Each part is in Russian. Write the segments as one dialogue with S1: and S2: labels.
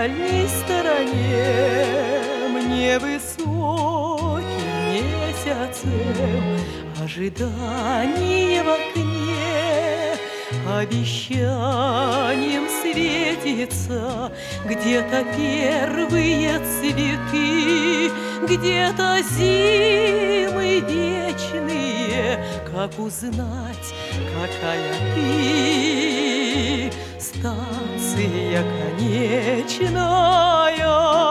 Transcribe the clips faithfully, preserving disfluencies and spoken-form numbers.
S1: дальней стороне мне высоким месяцем ожидание в окне обещанием светится. Где-то первые цветы, где-то зимы вечные. Как узнать, какая ты? Станция конечная.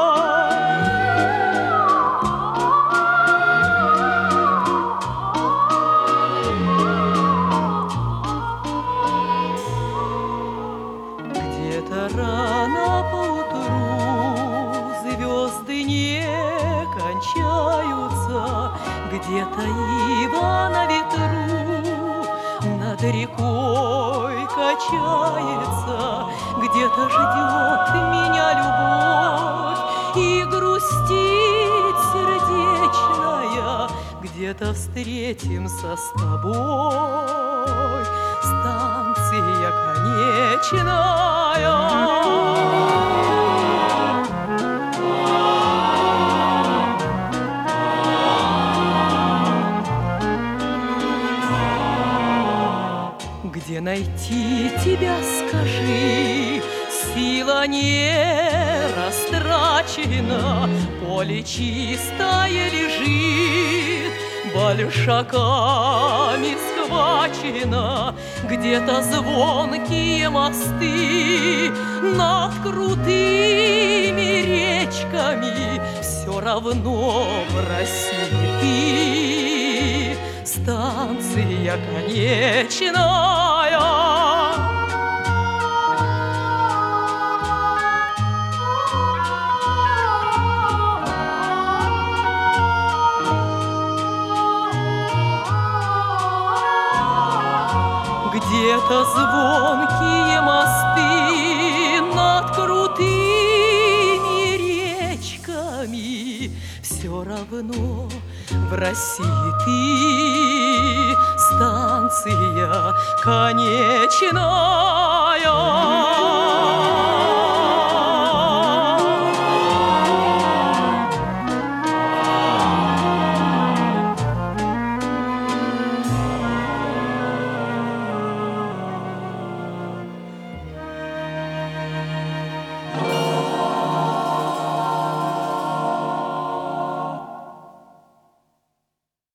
S1: Где-то рано поутру звезды не кончаются, где-то ива на ветру над рекой качается, где-то ждет меня любовь и грустит сердечная, где-то встретимся с тобой, станция конечная. Где найти тебя, скажи, сила не растрачена, поле чистое лежит, большаками схвачено, где-то звонкие мосты над крутыми речками, все равно в России ты, станция конечная. Где-то звонкие мосты над крутыми речками, все равно в России ты, станция конечная.